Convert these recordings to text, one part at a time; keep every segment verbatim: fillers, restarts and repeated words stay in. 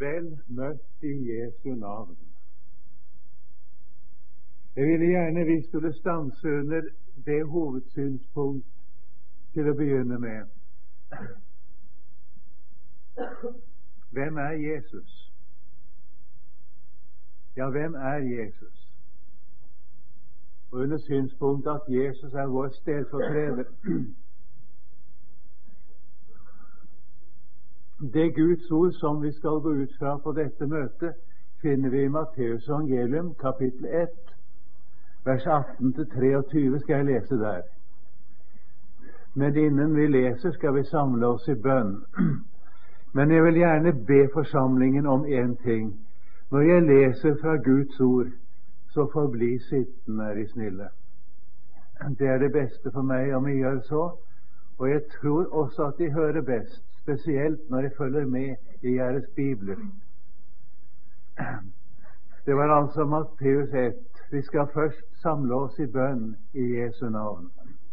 Vel møtt i Jesu navn. Jeg ville gjerne vi skulle stanse under det hovedsynspunkt til å begynne med. Hvem er Jesus? Ja, hvem er Jesus? Og under synspunktet at Jesus er vår stedfortreder. Det Guds ord som vi skal gå ut fra på dette møtet, finner vi i Matteus evangelium, kapittel ett, vers atten til treogtyve skal jeg lese der. Men innen vi leser, skal vi samle oss i bønn. Men jeg vil gjerne be forsamlingen om én ting. Når jeg leser fra Guds ord, så forbli sittende, er de snille. Det er det beste for meg om vi gjør så, og jeg tror også at de hører best, spesielt når jeg følger med i deres bibler. Det var altså Matteus ett. Vi skal først samle oss i bønn i Jesu navn.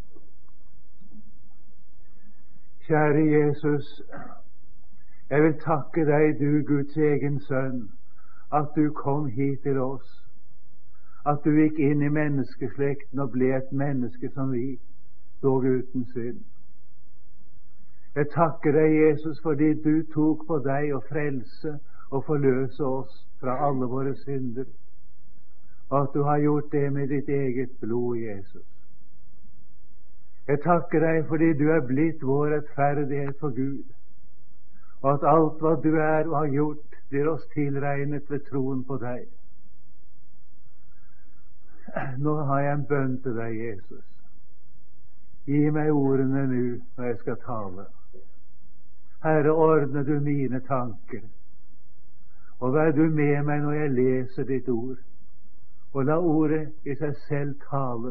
Kjære Jesus, jeg vil takke deg, du Guds egen sønn, at du kom hit til oss, at du gikk inn i menneskeslekten og ble et menneske som vi, dog uten synd. Jeg takker deg, Jesus, fordi du tok på deg å frelse og forløse oss fra alle våre synder, og at du har gjort det med ditt eget blod, Jesus. Jeg takker deg fordi du er blitt vår rettferdighet for Gud, og at alt hva du er og har gjort, blir oss tilregnet ved troen på deg. Nå har jeg en bønn til deg, Jesus. Gi meg ordene nå når jeg skal tale. Herre, ordne du mine tanker, og vær du med meg når jeg leser ditt ord, og la ordet i seg selv tale.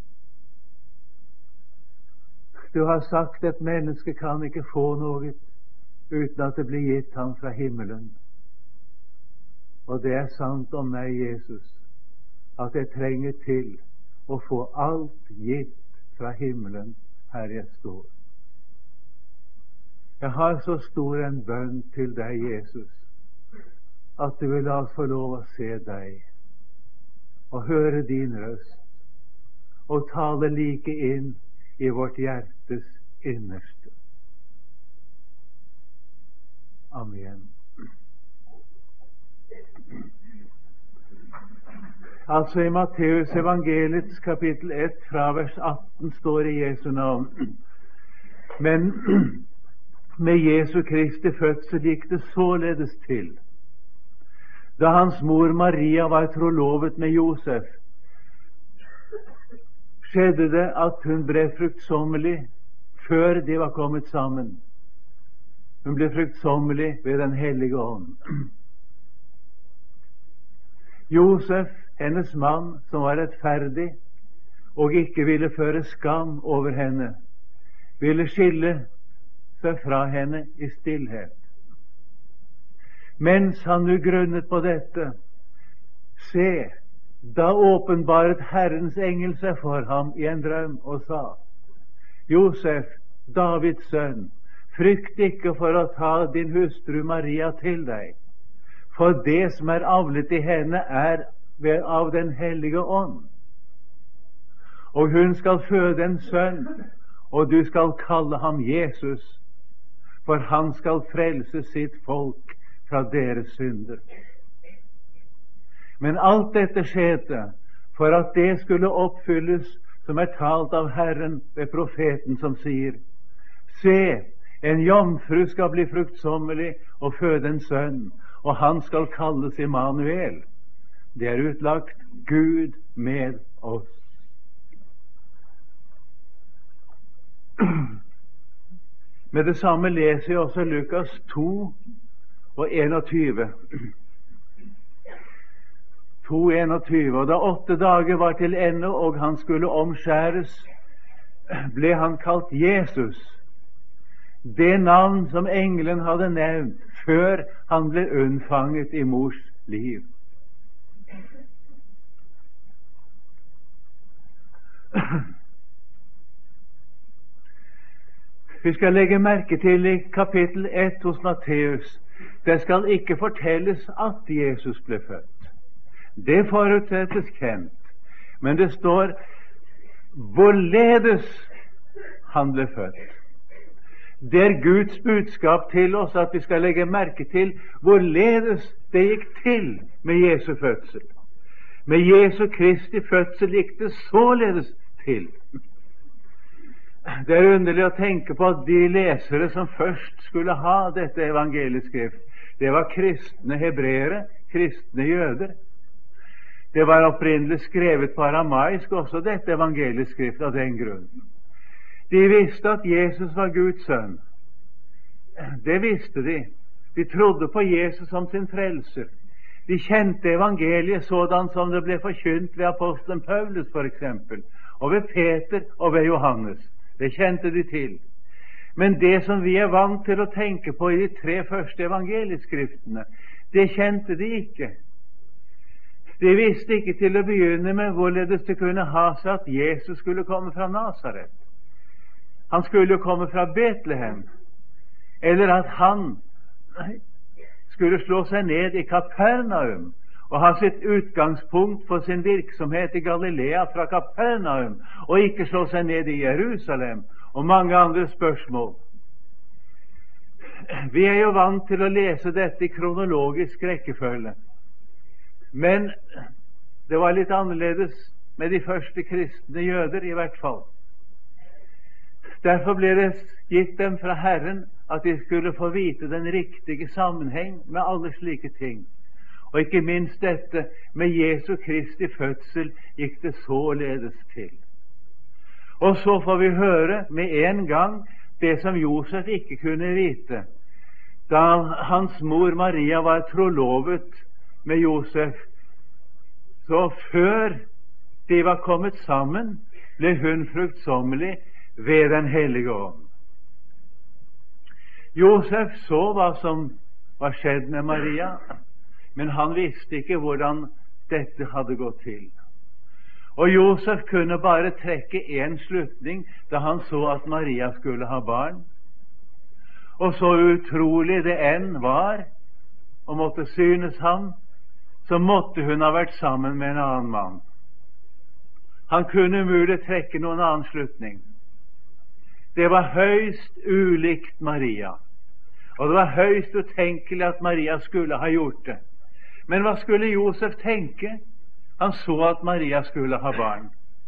Du har sagt at mennesket kan ikke få noe uten at det blir gitt ham fra himmelen. Og det er sant om meg, Jesus, at jeg trenger til å få alt gitt fra himmelen her jeg står. Jeg har så stor en bønn til deg, Jesus, at du vil la oss få lov å se deg og høre din røst og tale like inn i vårt hjertes innerste. Amen. Altså i Matteus evangeliets kapittel ett fra vers atten står i Jesu navn. Men med Jesu Kristi fødsel gikk det således til. Da hans mor Maria var trolovet med Josef, skjedde det at hun ble fruktsommelig før de var kommet sammen. Hun ble fruktsommelig ved Den hellige ånd. Josef, hennes mann, som var rettferdig og ikke ville føre skam over henne, ville skille seg fra henne i stillhet. Mens han nu grunnet på dette, se, da åpenbaret Herrens engel seg for ham i en drøm og sa: Josef, Davids sønn, frykt ikke for å ta din hustru Maria til deg, for det som er avlet i henne er ved av Den hellige ånd. Og hun skal føde en sønn, og du skal kalle ham Jesus, for han skal frelse sitt folk fra deres synder. Men alt dette skjedde for at det skulle oppfylles som er talt av Herren ved profeten som sier: Se, en jomfru skal bli fruktsommelig og føde en sønn, og han skal kalles Immanuel. Det er utlagt Gud med oss. Med det samme leser jeg også Lukas to og enogtyve. to enogtyve. Og da åtte dager var til ende og han skulle omskjæres, ble han kalt Jesus, det navn som engelen hadde nevnt før han ble unnfanget i mors liv. Vi skal legge merke til i kapittel ett hos Matteus Det skal ikke fortelles at Jesus ble født. Det forutsettes kjent. Men det står hvorledes han ble født. Det er Guds budskap til oss at vi skal legge merke til hvorledes det gikk til med Jesu fødsel. Med Jesu Kristi fødsel gikk det således til. Det er underlig å tenke på at de lesere som først skulle ha dette evangelieskrift, det var kristne hebreere, kristne jøder. Det var opprinnelig skrevet på aramaisk også, dette evangelieskrift, av den grunn. De visste at Jesus var Guds sønn. Det visste de. De trodde på Jesus som sin frelser. De kjente evangeliet sådan som det ble forkynt ved apostelen Paulus for eksempel, og ved Peter og ved Johannes. Det kjente de til. Men det som vi er vant til å tenke på i de tre første evangelieskriftene, det kjente de ikke. De visste ikke til å begynne med hvorledes det kunne ha seg at Jesus skulle komme fra Nazaret. Han skulle jo komme fra Betlehem, eller at han skulle slå seg ned i Kapernaum og ha sitt utgangspunkt for sin virksomhet i Galilea fra Kapernaum, og ikke slå seg ned i Jerusalem, og mange andre spørsmål. Vi er jo vant til å lese dette i kronologisk rekkefølge, men det var litt annerledes med de første kristne jøder i hvert fall. Derfor ble det gitt dem fra Herren at de skulle få vite den riktige sammenheng med alle slike ting. Og ikke minst dette med Jesu Kristi fødsel gikk det således til. Og så får vi høre med en gang det som Josef ikke kunne vite da hans mor Maria var trolovet med Josef. Så før de var kommet sammen, ble hun fruktsommelig ved Den hellige ånd. Josef så hva som var skjedd med Maria, men han visste ikke hvordan dette hadde gått til. Og Josef kunne bare trekke en slutning da han så at Maria skulle ha barn. Og så utrolig det enn var, og måtte synes ham, så måtte hun ha vært sammen med en annen mann. Han kunne umulig trekke noen annen slutning. Det var høyst ulikt Maria, og det var høyst utenkelig at Maria skulle ha gjort det. Men hva skulle Josef tenke? Han så at Maria skulle ha barn.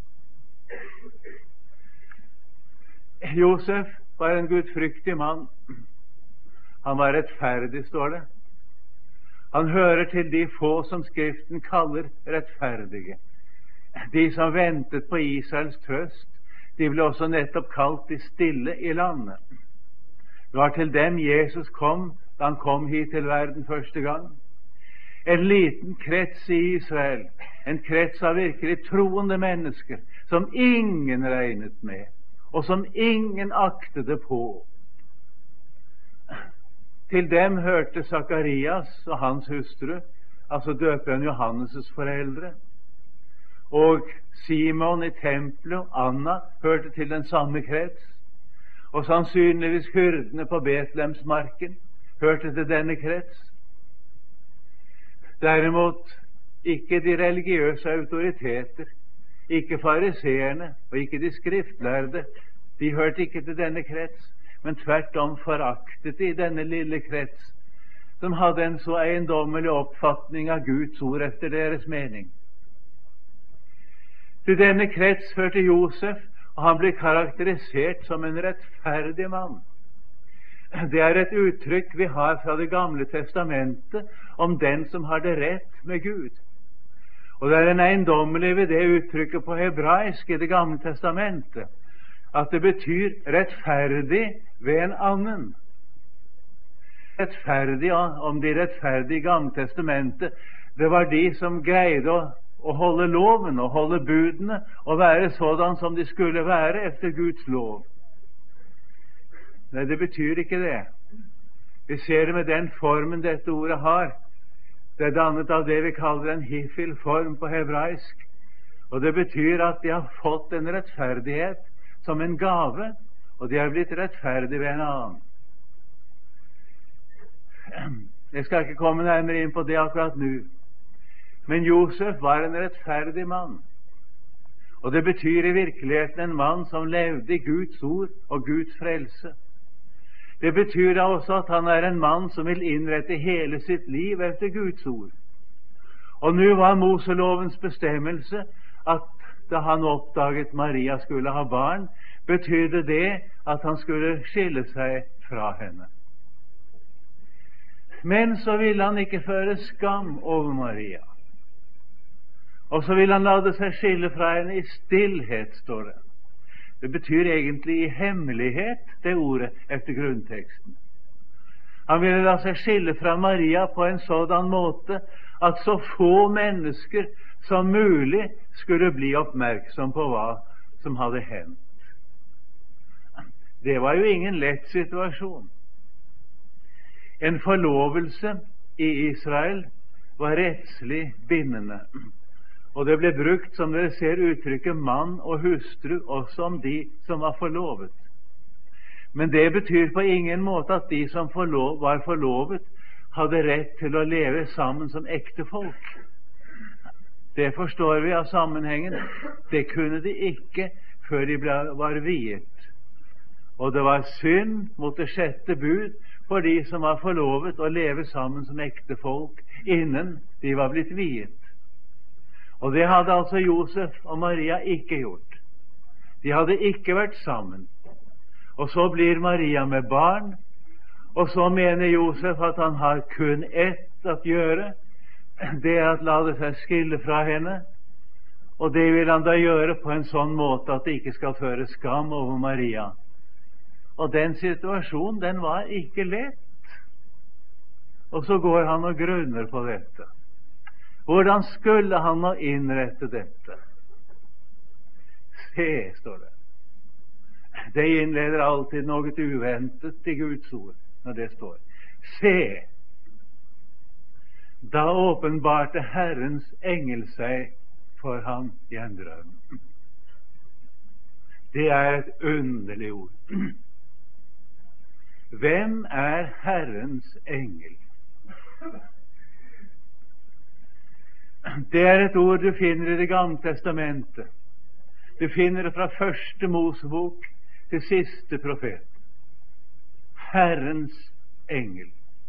Josef var en gudfryktig mann. Han var rettferdig, står det. Han hører til de få som Skriften kaller rettferdige. De som ventet på Israels trøst, de ble også nettopp kalt de stille i landet. Det var til dem Jesus kom da han kom hit til verden første gang. En liten krets i Israel, en krets av virkelig troende mennesker, som ingen regnet med, og som ingen aktet på. Til dem hørte Sakarias og hans hustru, altså døperen Johannes' foreldre, og Simon i tempelet og Anna hørte til den samme krets, og sannsynligvis hyrdene på Betlehemsmarken hørte til denne krets. Derimot ikke de religiøse autoriteter, ikke fariseerne og ikke de skriftlærde, de hørte ikke til denne krets, men tvert om foraktet de denne lille krets, som hadde en så eiendommelig oppfatning av Guds ord efter deres mening. Til denne krets hørte Josef, og han ble karakterisert som en rettferdig mann. Det er et uttrykk vi har fra Det gamle testamentet om den som har det rett med Gud. Og det er en eiendommelig ved det uttrykket på hebraisk i Det gamle testamentet, at det betyr rettferdig ved en annen. Rettferdig, om de rettferdige i Gamle testamentet, det var de som greide å, å holde loven og holde budene og være sådan som de skulle være efter Guds lov. Nei, det betyr ikke det. Vi ser det med den formen dette ordet har. Det er dannet av det vi kaller en hifil-form på hebraisk, og det betyr at de har fått en rettferdighet som en gave, og de har blitt rettferdige ved en annen. Jeg skal ikke komme nærmere inn på det akkurat nå, men Josef var en rettferdig mann. Og det betyr i virkeligheten en mann som levde i Guds ord og Guds frelse. Det betyr da også at han er en mann som vil innrette hele sitt liv etter Guds ord. Og nå var Moselovens bestemmelse at da han oppdaget Maria skulle ha barn, betydde det at han skulle skille seg fra henne. Men så ville han ikke føre skam over Maria. Og så ville han lade seg skille fra henne i stillhet, står det. Det betyr egentlig i hemmelighet, det ordet, etter grunnteksten. Han ville la seg skille fra Maria på en sådan måte at så få mennesker som mulig skulle bli oppmerksom på hva som hadde hendt. Det var jo ingen lett situasjon. En forlovelse i Israel var rettslig bindende. Og det ble brukt, som dere ser, uttrykket mann og hustru også om de som var forlovet. Men det betyr på ingen måte at de som forlov, var forlovet, hadde rett til å leve sammen som ektefolk. Det forstår vi av sammenhengen. Det kunne de ikke før de ble, var viet. Og det var synd mot det sjette bud for de som var forlovet å leve sammen som ektefolk innen de var blitt viet. Og det hadde altså Josef og Maria ikke gjort. De hadde ikke vært sammen. Og så blir Maria med barn, og så mener Josef at han har kun ett å gjøre. Det er at la det seg skille fra henne, og det vil han da gjøre på en sånn måte at det ikke skal føre skam over Maria. Og den situasjonen, den var ikke lett. Og så går han og grunner på dette. Hvordan skulle han nå innrette dette? Se, står det. Det innleder alltid noe uventet til Guds ord når det står. Se, da åpenbarte Herrens engel seg for ham i en drøm. Det er et underlig ord. Hvem er Herrens engel? Det er et ord du finner i Det gamle testamentet. Du finner det fra første Mosebok til siste profet. Herrens engel.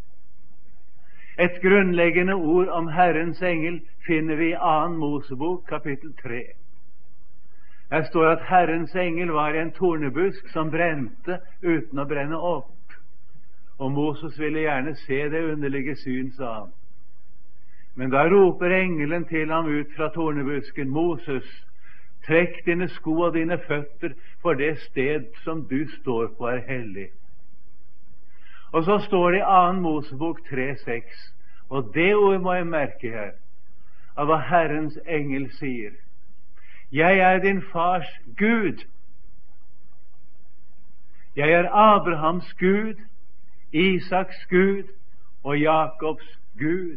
Et grunnleggende ord om Herrens engel finner vi i annen Mosebok, kapittel tre. Der står at Herrens engel var en tornebusk som brente uten å brenne opp. Og Moses ville gjerne se det underlige syn, sa han. Men da roper engelen til ham ut fra tornebusken: Moses, trekk dine sko og dine føtter, for det sted som du står på er hellig. Og så står det i annen Mosebok tre seks, og det ordet må jeg merke her, av hva Herrens engel sier. Jeg er din fars Gud. Jeg er Abrahams Gud, Isaks Gud og Jakobs Gud.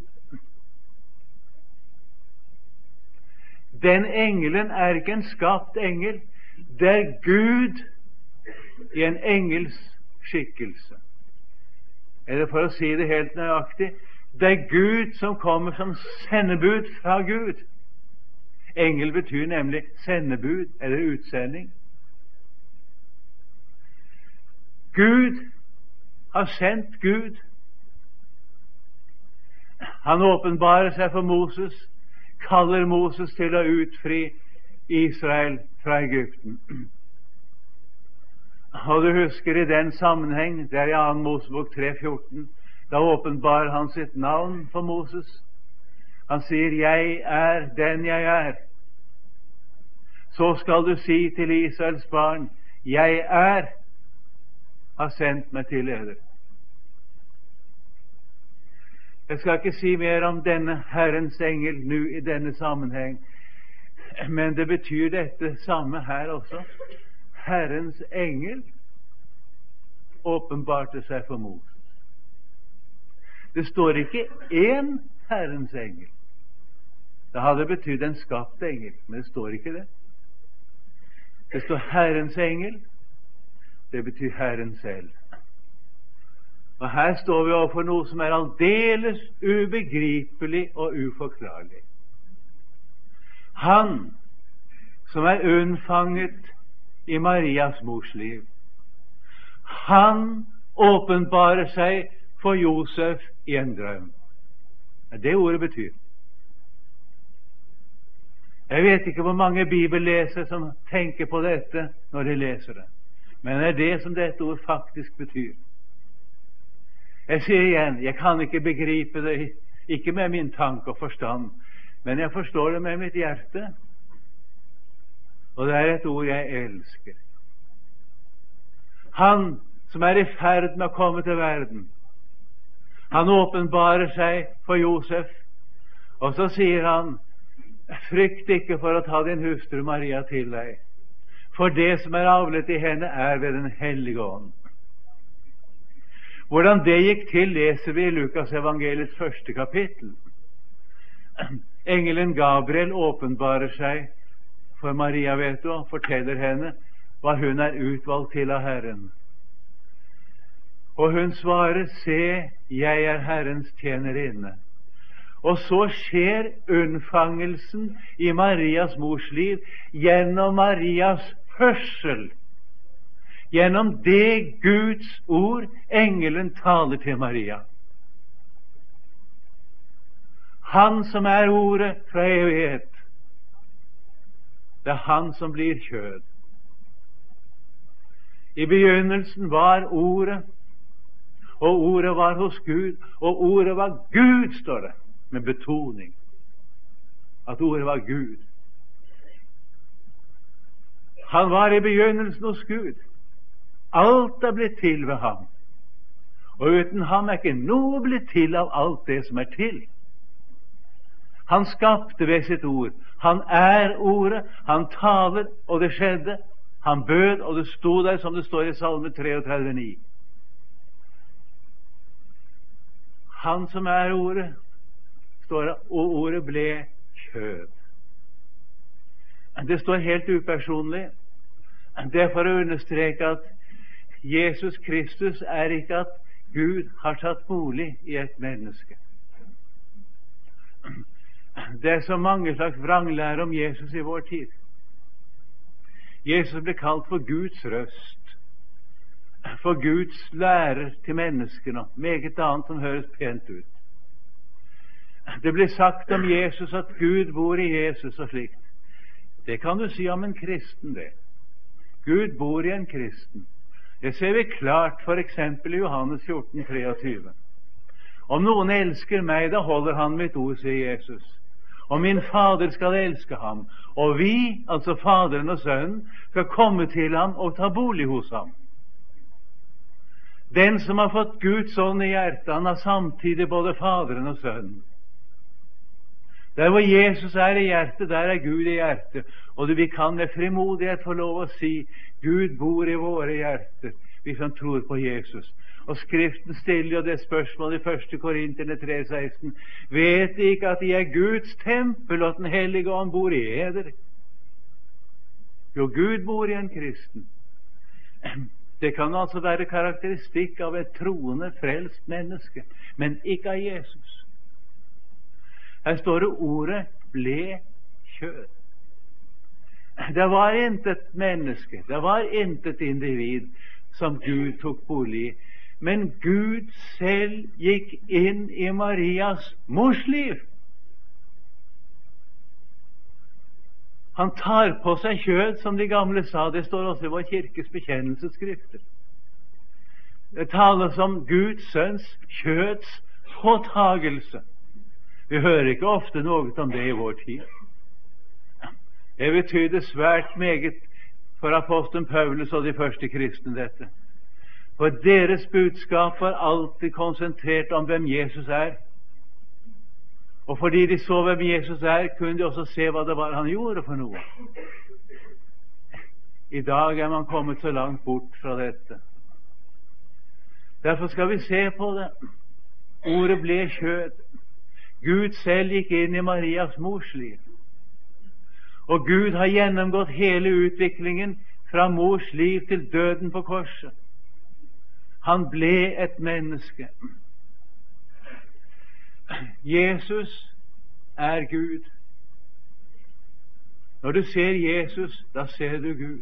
Den engelen er ikke en skapt engel. Det er Gud i en engels skikkelse. Eller for å si det helt nøyaktig, det er Gud som kommer som sendebud fra Gud. Engel betyr nemlig sendebud eller utsending. Gud har sendt Gud. Han åpenbarer seg for Moses, kaller Moses til å utfri Israel fra Egypten. Og du husker i den sammenheng, det er i annen Mosebok tre fjorten, da åpenbarer han sitt navn for Moses. Han sier, jeg er den jeg er. Så skal du si til Israels barn, jeg er, har sendt meg til dere. Jeg skal ikke si mer om denne Herrens engel nå i denne sammenheng, men det betyr dette samme her også. Herrens engel åpenbarte seg for Moses. Det står ikke én Herrens engel. Det hadde betydd en skapt engel, men det står ikke det. Det står Herrens engel. Det betyr Herren selv. Og her står vi overfor noe som er aldeles ubegripelig og uforklarlig. Han som er unnfanget i Marias mors liv, han åpenbarer seg for Josef i en drøm. Det er det ordet betyr. Jeg vet ikke hvor mange bibellesere som tenker på dette når de leser det, men det er det som dette ord faktisk betyr. Jeg sier igjen, jeg kan ikke begripe det, ikke med min tanke og forstand, men jeg forstår det med mitt hjerte, og det er et ord jeg elsker. Han som er i ferd med å komme til verden, han åpenbarer seg for Josef, og så sier han, frykt ikke for å ta din hustru Maria til deg, for det som er avlet i henne er ved den hellige ånd. Hvordan det gikk til, leser vi i Lukas evangeliets første kapittel. Engelen Gabriel åpenbarer seg for Maria, vet du, og forteller henne hva hun er utvalgt til av Herren. Og hun svarer, se, jeg er Herrens tjenerinne. Og så skjer unnfangelsen i Marias mors liv gjennom Marias hørsel, gjennom det Guds ord engelen taler til Maria. Han som er ordet fra evighet, det er han som blir kjød. I begynnelsen var ordet, og ordet var hos Gud, og ordet var Gud, står det, med betoning at ordet var Gud. Han var i begynnelsen hos Gud. Alt er blitt til ved ham, og uten ham er ikke noe blitt til av alt det som er til. Han skapte ved sitt ord. Han er ordet. Han taler, og det skjedde. Han bød, og det sto der, som det står i Salme treogtredve ni. Han som er ordet, står det, og ordet ble kjød. Det står helt upersonlig. Det er for å understreke at Jesus Kristus er ikke at Gud har tatt bolig i et menneske. Det er så mange slags vranglære om Jesus i vår tid. Jesus ble kalt for Guds røst, for Guds lærer til menneskene, og meget annet som høres pent ut. Det blir sagt om Jesus at Gud bor i Jesus og slikt. Det kan du si om en kristen, det. Gud bor i en kristen. Det ser vi klart for eksempel i Johannes fjorten treogtyve. Om noen elsker meg, da holder han mitt ord, sier Jesus. Og min Fader skal elske ham. Og vi, altså Faderen og Sønnen, skal komme til ham og ta bolig hos ham. Den som har fått Guds ånd i hjertet, han har samtidig både Faderen og Sønnen. Der hvor Jesus er i hjertet, der er Gud i hjertet. Og vi kan med frimodighet få lov å si, Gud bor i våre hjerter, vi som tror på Jesus. Og Skriften stiller jo det spørsmålet i første Korinterne tre seksten. Vet de ikke at de er Guds tempel, og at den hellige ånd bor i eder? Jo, Gud bor i en kristen. Det kan altså være karakteristikk av et troende, frelst menneske, men ikke av Jesus. Her står det ordet ble kjød. Det var intet menneske, det var intet individ som Gud tok bolig i. Men Gud selv gikk inn i Marias mors liv. Han tar på seg kjød, som de gamle sa. Det står også i vår kirkes bekjennelsesskrifter. Det tales om Guds sønns kjøds påtagelse. Vi hører ikke ofte noe om det i vår tid. Det betydde svært meget for apostelen Paulus og de første kristne dette. For deres budskap var alltid konsentrert om hvem Jesus er. Og fordi de så hvem Jesus er, kunne de også se hva det var han gjorde for noe. I dag er man kommet så langt bort fra dette. Derfor skal vi se på det. Ordet ble kjød. Gud selv gikk inn i Marias mors liv. Og Gud har gjennomgått hele utviklingen fra mors liv til døden på korset. Han ble et menneske. Jesus er Gud. Når du ser Jesus, da ser du Gud.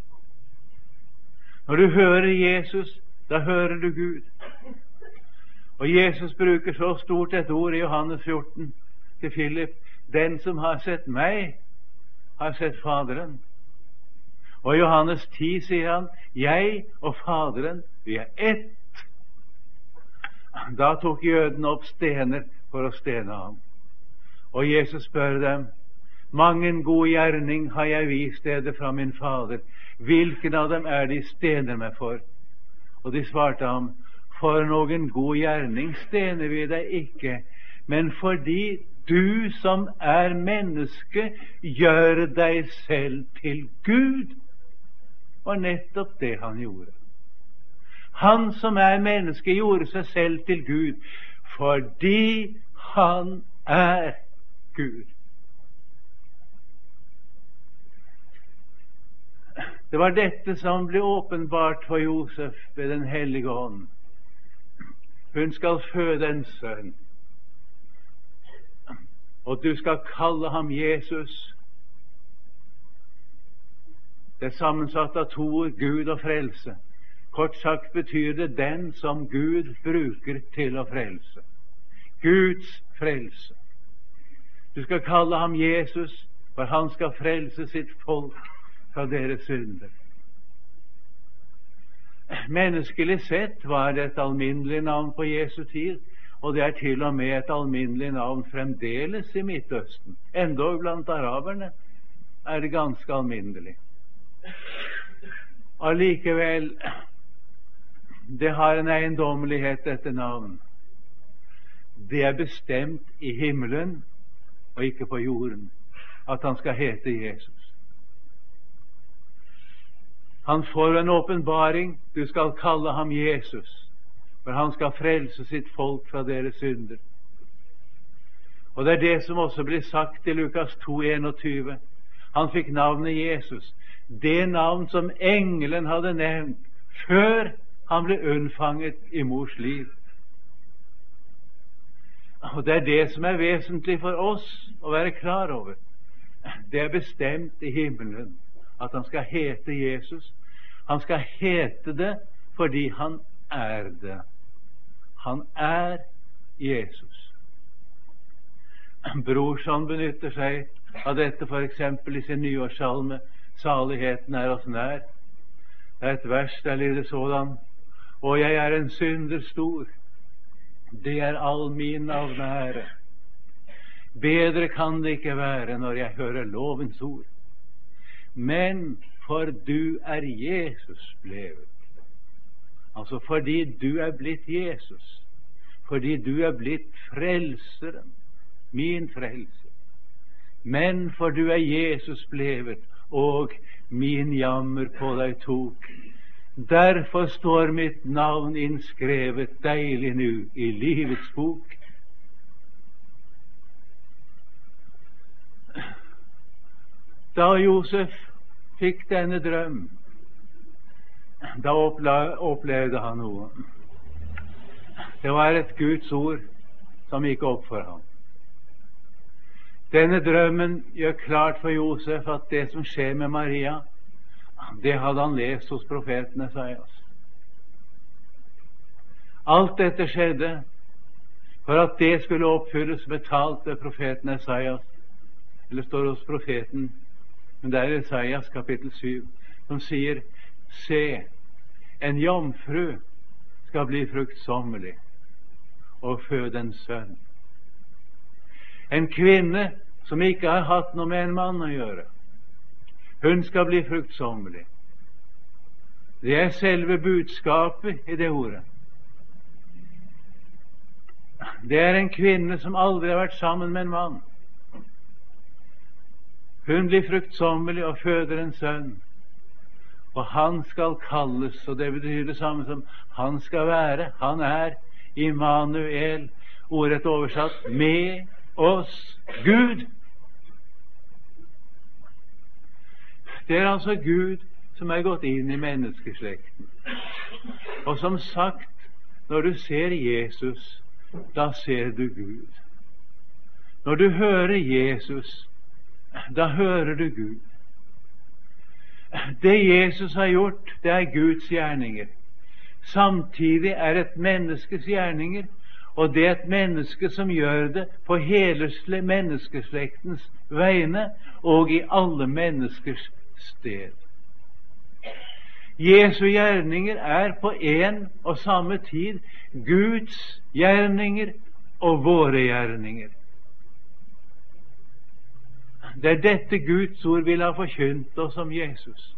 Når du hører Jesus, da hører du Gud. Og Jesus bruker så stort et ord i Johannes fjorten til Philip: den som har sett meg, har sett Faderen. Og i Johannes ti sier han: jeg og Faderen, vi er ett. Da tok jødene opp stener for å stene ham. Og Jesus spør dem: mange god gjerning har jeg vist dere fra min Fader. Hvilken av dem er de stener meg for? Og de svarte ham: for noen god gjerning stener vi deg ikke, men fordi du som er menneske, gjør deg selv til Gud. Og nettopp det han gjorde. Han som er menneske, gjorde seg selv til Gud, fordi han er Gud. Det var dette som ble åpenbart for Josef ved Den hellige ånd. Hun skal føde en sønn, og du skal kalle ham Jesus. Det er sammensatt av to ord, Gud og frelse. Kort sagt betyr det den som Gud bruker til å frelse. Guds frelse. Du skal kalle ham Jesus, for han skal frelse sitt folk fra deres synder. Menneskelig sett var det et alminnelig navn på Jesu tid, og det er til og med et alminnelig navn fremdeles i Midtøsten. Endog blant araberne er det ganske alminnelig. Allikevel, det har en eiendommelighet, dette navn. Det er bestemt i himmelen og ikke på jorden at han skal hete Jesus. Han får en åpenbaring: du skal kalle ham Jesus, for han skal frelse sitt folk fra deres synder. Og det er det som også blir sagt i Lukas to enogtyve. Han fikk navnet Jesus, det navn som engelen hadde nevnt før han ble unnfanget i mors liv. Og det er det som er vesentlig for oss å være klar over. Det er bestemt i himmelen at han skal hete Jesus. Han skal hete det fordi han er det. Han er Jesus. Brorson benytter seg av dette for eksempel i sin nyårssalme Saligheten er oss nær. Det er et vers der lyder sådan: og jeg er en synder stor, det er all min navneære. Bedre kan det ikke være når jeg hører lovens ord. Men for du er Jesus blevet. Altså fordi du er blitt Jesus. Fordi du er blitt frelseren, min frelser. Men for du er Jesus blevet, og min jammer på deg tok. Derfor står mitt navn innskrevet deilig nu i livets bok. Da Josef fikk denne drøm, da opplevde han noe. Det var et Guds ord som gikk opp for ham. Denne drømmen gjør klart for Josef at det som skjer med Maria, det hadde han lest hos profeten Esaias. Alt dette skjedde for at det skulle oppfylles med talt ved profeten Esaias. Eller står hos profeten, men det er Esaias kapittel syv, som sier: se, en jomfru skal bli fruktsommelig og føde en sønn. En kvinne som ikke har hatt noe med en mann å gjøre, hun skal bli fruktsommelig. Det er selve budskapet i det ordet. Det er en kvinne som aldri har vært sammen med en mann. Hun blir fruktsommelig og føder en sønn. Og han skal kalles, og det betyr det samme som han skal være. Han er Immanuel, ordet oversatt med oss Gud. Det er altså Gud som er gått inn i menneskeslekten. Og som sagt, når du ser Jesus, da ser du Gud. Når du hører Jesus, da hører du Gud. Det Jesus har gjort, det er Guds gjerninger. Samtidig er et menneskes gjerninger, og det er et menneske som gjør det på hele menneskeslektens vegne og i alle menneskers sted. Jesu gjerninger er på en og samme tid Guds gjerninger og våre gjerninger. Det er dette Guds ord vil ha forkynt oss om Jesus.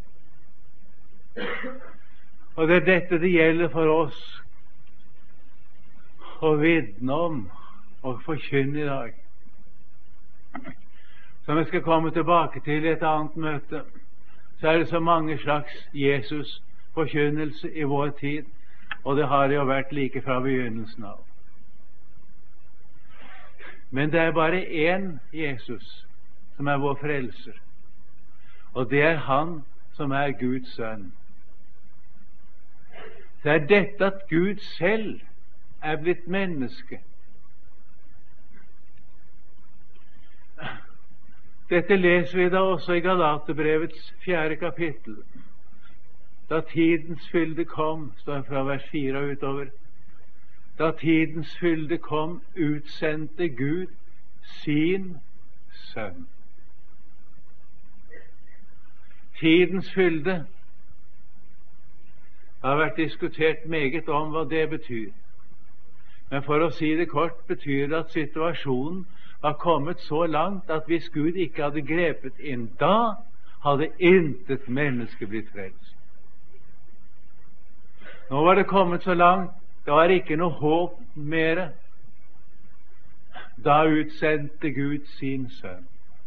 Og det er dette det gjelder for oss å vitne om og forkynne i dag. Som vi skal komme tilbake til i et annet møte, så er det så mange slags Jesus-forkynnelse i vår tid, og det har det jo vært like fra begynnelsen av. Men det er bare én Jesus som er vår frelser, og det er Han som er Guds sønn. Det er dette at Gud selv er blitt menneske. Dette leser vi da også i Galaterbrevets fjerde kapittel. Da tidens fylde kom, står fra vers fire og utover, da tidens fylde kom, utsendte Gud sin sønn. Tidens fylde har vært diskutert meget om hva det betyr. Men for å si det kort betyr det at situasjonen var kommet så langt at hvis Gud ikke hadde grepet inn da, hadde intet menneske blitt frelst. Nå var det kommet så langt, det var ikke noe håp mere. Da utsendte Gud sin sønn.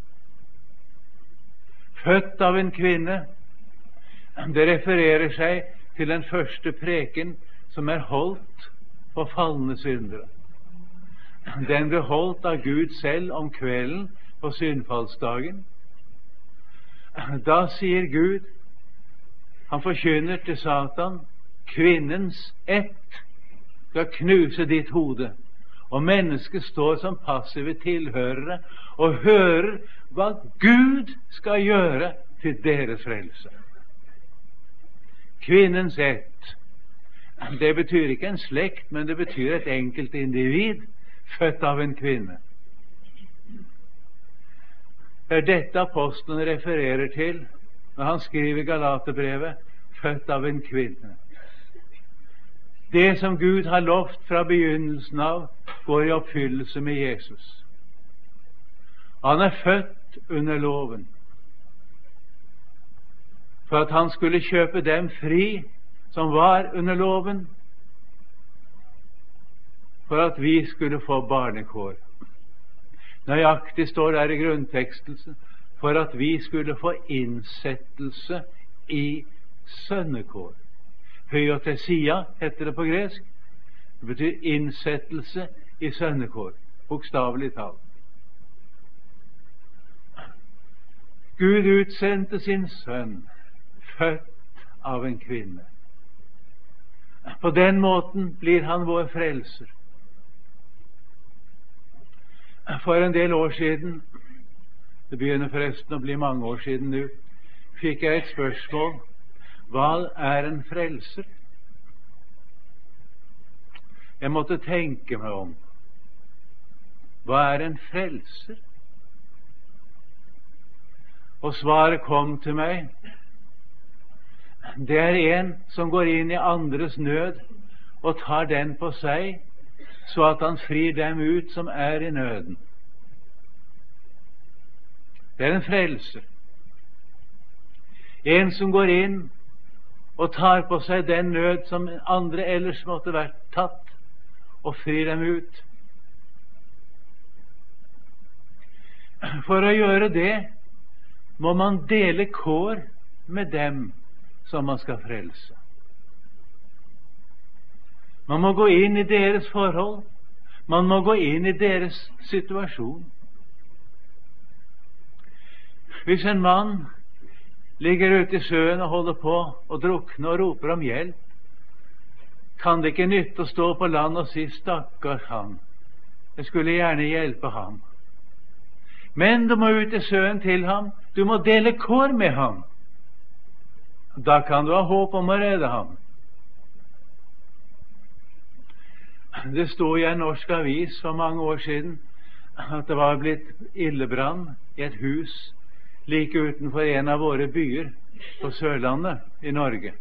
Født av en kvinne. Det refererer seg til den første preken som er holdt for falne syndere. Den ble holdt av Gud selv om kvelden på syndfallsdagen. Da sier Gud, han forkynner til Satan, kvinnens ett skal knuse ditt hode, og mennesket står som passive tilhørere og hører hva Gud skal gjøre til deres frelse. Kvinnens ett, det betyr ikke en slekt, men det betyr et enkelt individ født av en kvinne. Det er dette apostelen refererer til når han skriver Galaterbrevet, født av en kvinne. Det som Gud har lovt fra begynnelsen av, går i oppfyllelse med Jesus. Han er født under loven for at han skulle kjøpe dem fri som var under loven, for at vi skulle få barnekår. Nøyaktig står der i grunnteksten, for at vi skulle få innsettelse i sønnekår. Hyotesia heter det på gresk. Det betyr innsettelse i sønnekår, bokstavelig talt. Gud utsendte sin sønn, født av en kvinne. På den måten blir han vår frelser. For en del år siden, det begynner forresten å bli mange år siden nå, fikk jeg et spørsmål: hva er en frelser? Jeg måtte tenke meg om. Hva er en frelser? Og svaret kom til meg: det er en som går inn i andres nød og tar den på seg, så at han frir dem ut som er i nøden. Det er en frelser. En som går inn og tar på seg den nød som andre ellers måtte vært tatt, og frir dem ut. For å gjøre det må man dele kår med dem som man skal frelse. Man må gå inn i deres forhold. Man må gå inn i deres situasjon. Hvis en mann ligger ute i sjøen og holder på å drukne og roper om hjelp, kan det ikke nytte å stå på land og si stakkar han, jeg skulle gjerne hjelpe ham. Men du må ut i sjøen til ham, du må dele kår med ham. Da kan du ha håp om å redde ham. Det stod i en norsk avis for mange år siden at det var blitt ildebrann i et hus like utenfor en av våre byer på Sørlandet i Norge.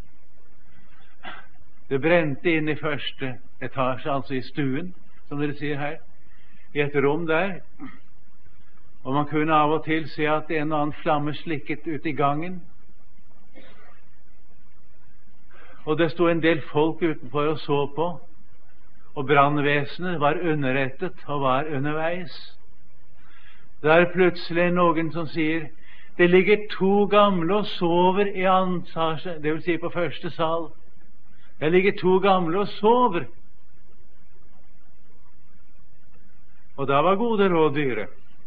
Det brente inn i første etasje, altså i stuen, som dere sier her, i et rom der, og man kunne av og til se at en og annen flamme slikket ut i gangen, og det stod en del folk utenfor og så på, og brannvesenet var underrettet og var underveis. Det er plutselig noen som sier, det ligger to gamle og sover i annen etasje, det vil si på første sal. Det ligger to gamle og sover. Og da var gode råd dyre.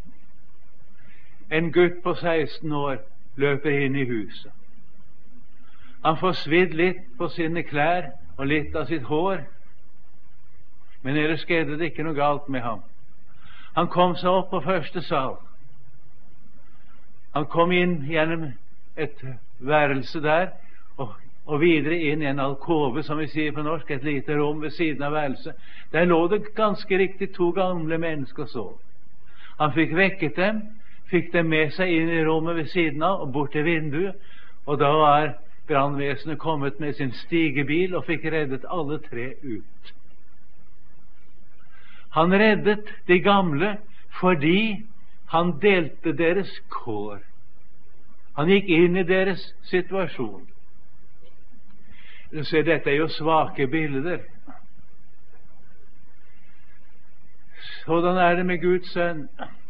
En gutt på seksten år løper inn i huset. Han får svidd litt på sine klær og litt av sitt hår, men ellers skjedde det ikke noe galt med ham. Han kom seg opp på første sal. Han kom inn gjennom et værelse der, og, og videre inn i en alkove, som vi sier på norsk, et lite rom ved siden av værelset. Der lå det ganske riktig to gamle mennesker og sov. Han fikk vekket dem, fikk dem med seg inn i rommet ved siden av og bort til vinduet, og da var brannvesenet kommet med sin stigebil og fikk reddet alle tre ut. Han reddet de gamle fordi han delte deres kår. Han gikk inn i deres situasjon. Så dette er jo svake bilder. Sådan er det med Guds sønn.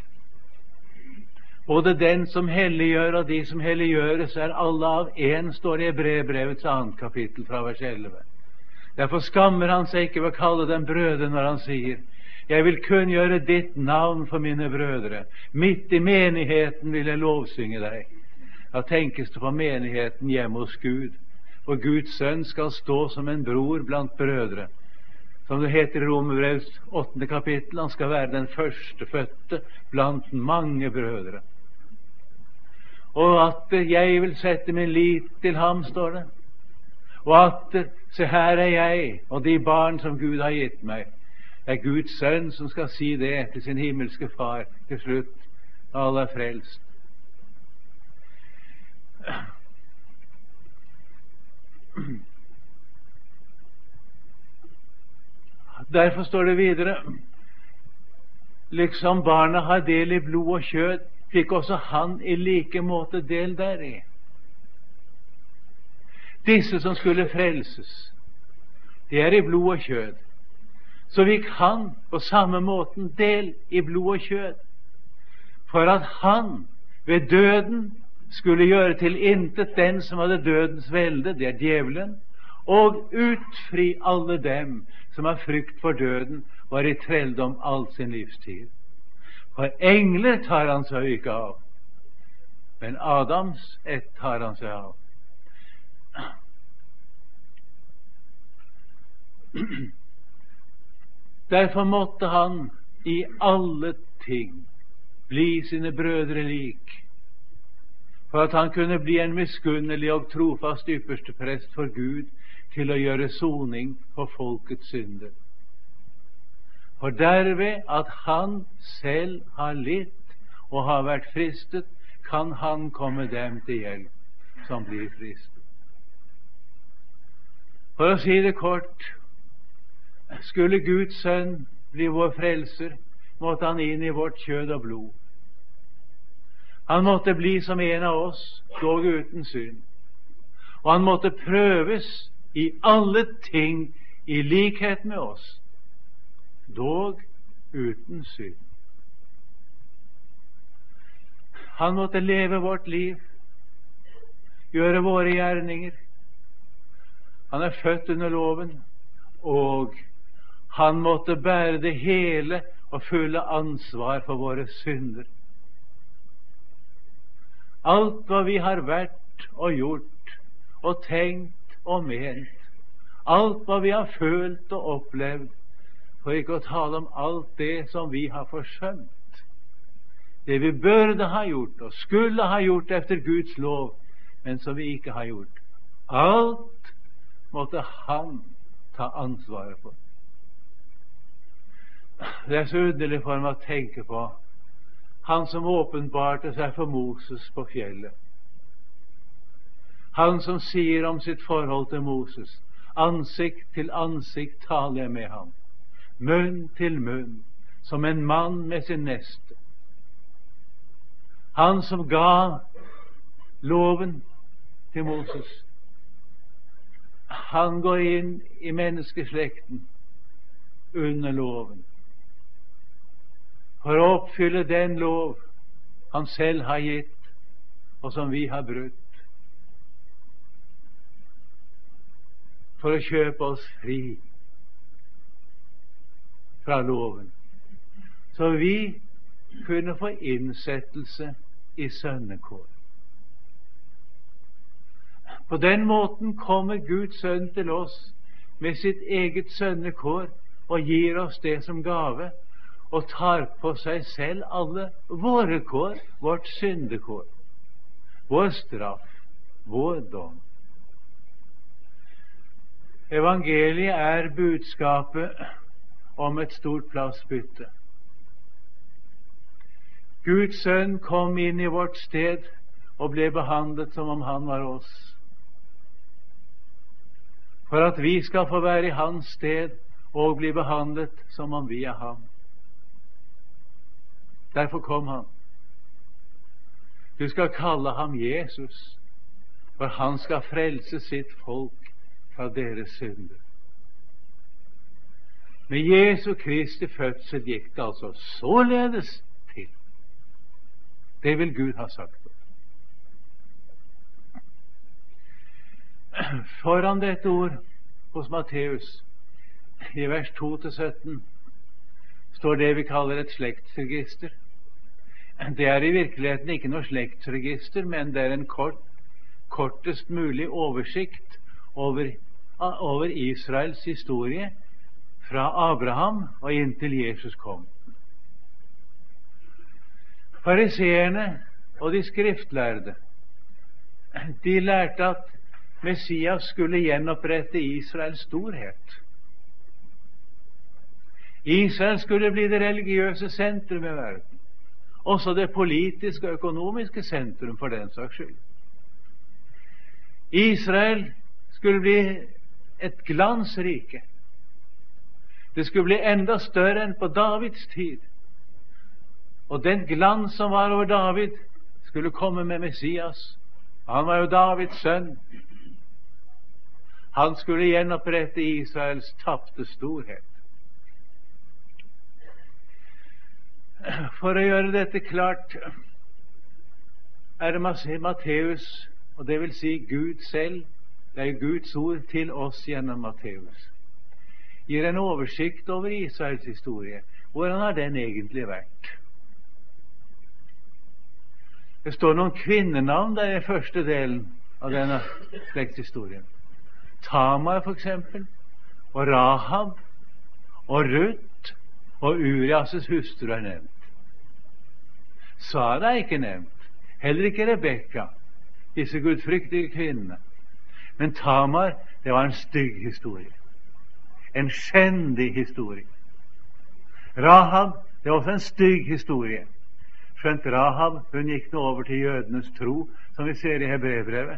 Både den som helliggjør og de som helliggjøres er alle av en, står det i Hebreerbrevets annet kapittel fra vers elleve. Derfor skammer han seg ikke ved å kalle dem brødre når han sier, jeg vil kunngjøre ditt navn for mine brødre. Midt i menigheten vil jeg lovsynge deg. Da tenkes det på menigheten hjemme hos Gud. For Guds sønn skal stå som en bror blant brødre. Som det heter i Romerbrevets åttende kapittel, han skal være den førstefødte blant mange brødre. Og at jeg vil sette min lit til ham, står det. Og at, se her er jeg, og de barn som Gud har gitt meg. Det er Guds sønn som skal si det til sin himmelske far til slutt, når alle er frelst. Derfor står det videre, liksom barna har del i blod og kjød, fikk også han i like måte del deri. Disse som skulle frelses, de er i blod og kjød. Så fikk han på samme måten del i blod og kjød, for at han ved døden skulle gjøre til intet den som hadde dødens velde, det er djevelen, og utfri alle dem som av frykt for døden var i trelldom all sin livstid. For engler tar han seg ikke av, men Adams ett tar han seg av. Derfor måtte han i alle ting bli sine brødre lik, for at han kunne bli en miskunnelig og trofast ypperste prest for Gud til å gjøre soning for folkets synder. For derved at han selv har litt og har vært fristet, kan han komme dem til hjelp som blir fristet. For å si det kort, skulle Guds sønn bli vår frelser, måtte han inn i vårt kjød og blod. Han måtte bli som en av oss, dog uten synd. Og han måtte prøves i alle ting i likhet med oss, dog uten synd. Han måtte leve vårt liv, gjøre våre gjerninger. Han er født under loven, og han måtte bære det hele og fulle ansvar for våre synder. Alt hva vi har vært og gjort og tenkt og ment, alt hva vi har følt og opplevd, for ikke å tale om alt det som vi har forsømt, det vi burde ha gjort og skulle ha gjort efter Guds lov, men som vi ikke har gjort. Alt måtte han ta ansvaret for. Det er så underlig for meg å tenke på han som åpenbarte seg for Moses på fjellet. Han som sier om sitt forhold til Moses: ansikt til ansikt taler jeg med ham, munn til munn, som en mann med sin neste. Han som ga loven til Moses, han går inn i menneskeslekten under loven for å oppfylle den lov han selv har gitt, og som vi har brutt, for å kjøpe oss fri fra loven, så vi kunne få innsettelse i sønnekår. På den måten kommer Guds sønn til oss med sitt eget sønnekår og gir oss det som gave, og tar på seg selv alle våre kår, vårt syndekår, vår straff, vår dom. Evangeliet er budskapet om et stort plassbytte. Guds sønn kom inn i vårt sted og ble behandlet som om han var oss, for at vi skal få være i hans sted og bli behandlet som om vi er ham. Derfor kom han. Du skal kalle ham Jesus, for han skal frelse sitt folk fra deres synder. Med Jesu Kristi fødsel gikk det altså således til. Det vil Gud ha sagt. Foran dette ord hos Matteus, i vers to til sytten, står det vi kaller et slektsregister. Det er i virkeligheten ikke noe slektsregister, men det er en kort, kortest mulig oversikt over, over Israels historie fra Abraham og inntil Jesus kom. Fariseerne og de skriftlærde, de lærte at Messias skulle gjenopprette Israels storhet. Israel skulle bli det religiøse sentrum i verden, også det politiske og økonomiske sentrum for den saks skyld. Israel skulle bli et glansrike. Det skulle bli enda større enn på Davids tid. Og den glans som var over David, skulle komme med Messias. Han var jo Davids sønn. Han skulle gjenopprette Israels tapte storhet. For å gjøre dette klart er det Matteus, og det vil si Gud selv, det er Guds ord til oss gjennom Matteus, gir en oversikt over Israels historie. Hvordan har den egentlig vært? Det står noen kvinnenavn der i første delen av denne slektshistorien. Tamar for eksempel, og Rahab, og Ruth, og Urias' hustru er nevnt. Sara er ikke nevnt, heller ikke Rebekka, disse gudfryktige kvinnene. Men Tamar, det var en stygg historie, en skjendig historie. Rahab, det var også en stygg historie. Skjønt Rahab, hun gikk nå over til jødenes tro, som vi ser i Hebreerbrevet.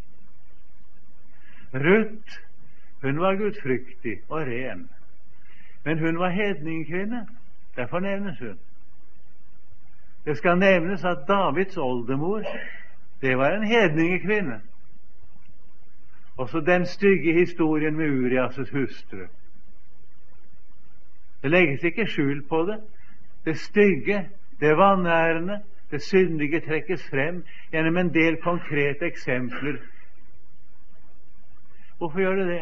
Ruth, hun var gudfryktig og ren, men hun var hedningkvinne. Derfor nevnes hun. Det skal nevnes at Davids oldemor, det var en hedningekvinne. Også den stygge historien med Urias' hustru. Det legges ikke skjul på det. Det stygge, det vanærende, det syndige trekkes frem gjennom en del konkrete eksempler. Hvorfor gjør det det?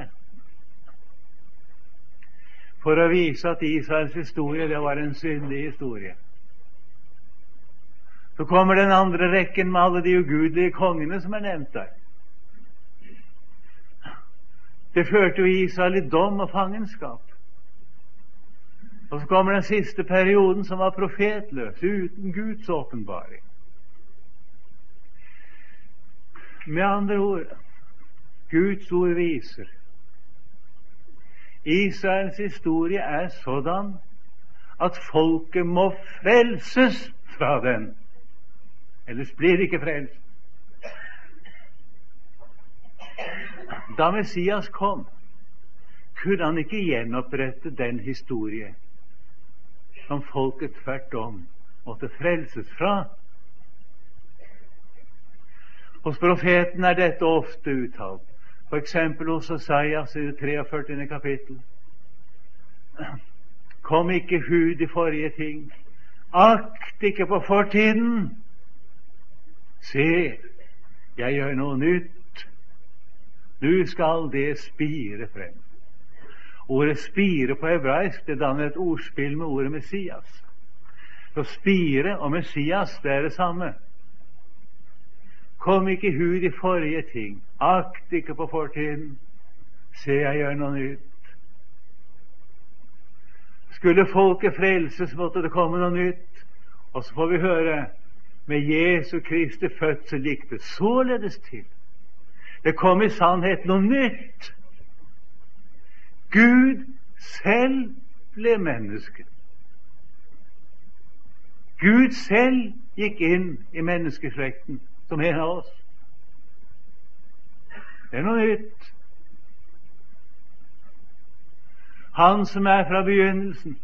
For å vise at Israels historie, det var en syndig historie. Så kommer den andre rekken med alle de ugudelige kongene som er nevnt der. Det førte jo Israel i dom og fangenskap. Og så kommer den siste perioden, som var profetløs, uten Guds åpenbaring. Med andre ord, Guds ord viser Israels historie er sådan at folket må frelses fra den, ellers blir det ikke frelst. Da Messias kom, kunne han ikke gjenopprette den historie som folket tvert om måtte frelses fra. Hos profeten er dette ofte uttalt. For eksempel hos Osaias i det treogførtiende kapittel. Kom ikke hud i forrige ting. Akt ikke på fortiden. Se, jeg gjør noe nytt. Nu skal det spire frem. Ordet spire på hebraisk, det danner et ordspill med ordet Messias. Så spire og Messias, det er det samme. Kom ikke hud i forrige ting. Akt ikke på fortiden. Se, jeg gjør noe nytt. Skulle folket frelses, måtte det komme noe nytt. Og så får vi høre, med Jesu Kristi fødsel gikk det således til. Det kom i sannhet noe nytt. Gud selv ble menneske. Gud selv gikk inn i menneskeslekten som en av oss. Det er noe nytt. Han som er fra begynnelsen,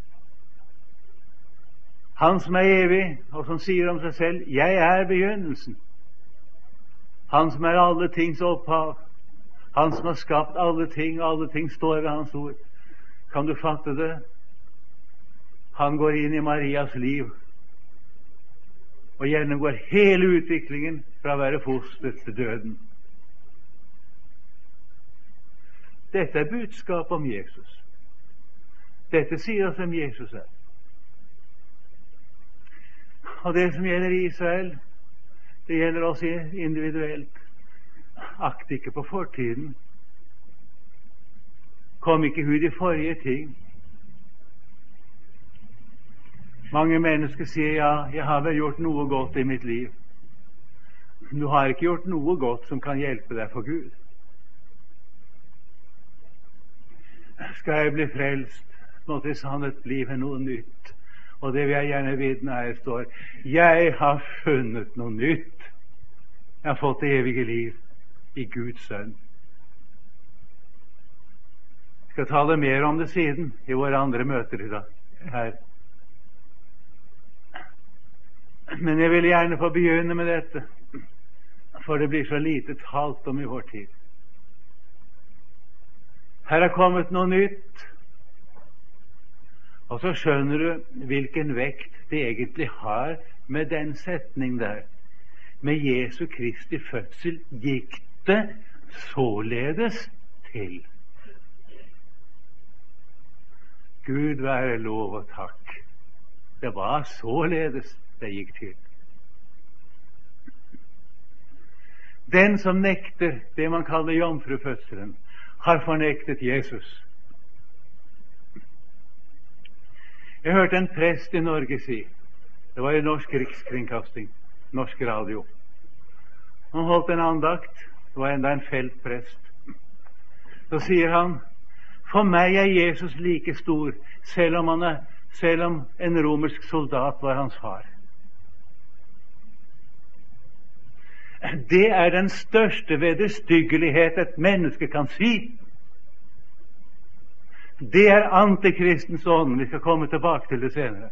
han som er evig, og som sier om seg selv, jeg er begynnelsen. Han som er alle tings opphav, han som har skapt alle ting, og alle ting står ved hans ord. Kan du fatte det? Han går inn i Marias liv og gjennomgår hele utviklingen fra å være foster til døden. Dette er budskap om Jesus. Dette sier oss om Jesus er. Og det som gjelder Israel, det gjelder oss individuelt. Akt ikke på fortiden. Kom ikke hud i forrige ting. Mange mennesker sier, ja, jeg har vel gjort noe godt i mitt liv. Du har ikke gjort noe godt som kan hjelpe deg for Gud. Skal jeg bli frelst, måtte i sannhet bli ved noe nytt. Og det vil jeg gjerne vitne her står, jeg har funnet noe nytt. Jeg har fått det evige liv i Guds sønn. Jeg skal tale mer om det siden i våre andre møter i dag her. Men jeg vil gjerne få begynne med dette, for det blir så lite talt om i vår tid. Her er kommet noe nytt, og så skjønner du hvilken vekt det egentlig har med den setning der. Med Jesu Kristi fødsel gikk det således til. Gud være lov og takk. Det var således det gikk til. Den som nekter det man kaller jomfrufødselen, har fornektet Jesus. Jeg hørte en prest i Norge si, det var i Norsk Rikskringkasting, Norsk Radio. Han holdt en andakt, det var enda en feltprest. Så sier han, for meg er Jesus like stor, selv om, han er, selv om en romersk soldat var hans far. Det er den største vederstyggelighet et menneske kan si. Det er antikristens ånd. Vi skal komme tilbake til det senere.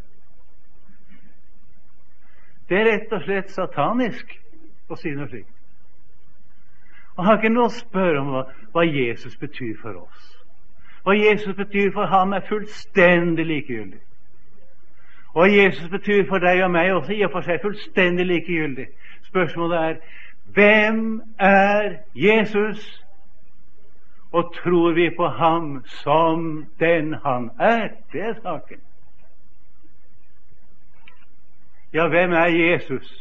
Det er rett og slett satanisk å si noe slikt. Og har ikke noe å spørre om hva, hva Jesus betyr for oss. Hva Jesus betyr for ham er fullstendig likegyldig. Og hva Jesus betyr for deg og meg også i og for seg fullstendig likegyldig. Spørsmålet er, hvem er Jesus? Og tror vi på ham som den han er? Det er saken. Ja, hvem er Jesus?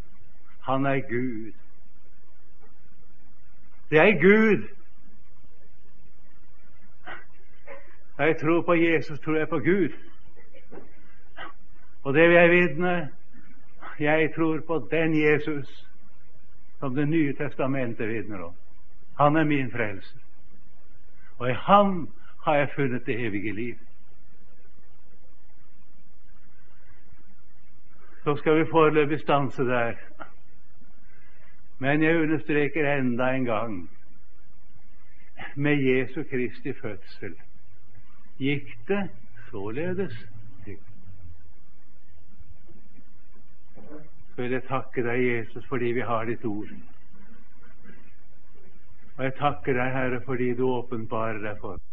Han er Gud. Det er Gud Da jeg tror på Jesus, tror jeg på Gud. Og det vil jeg vitne. Jeg tror på den Jesus som Det nye testamentet vitner om. Han er min frelser. Og i ham har jeg funnet det evige liv. Så skal vi foreløpig stanse der. Men jeg understreker enda en gang, med Jesu Kristi fødsel gikk det således. Så vil jeg takke deg, Jesus, fordi vi har ditt ord. Og jeg takker deg, Herre, fordi du åpenbarer deg for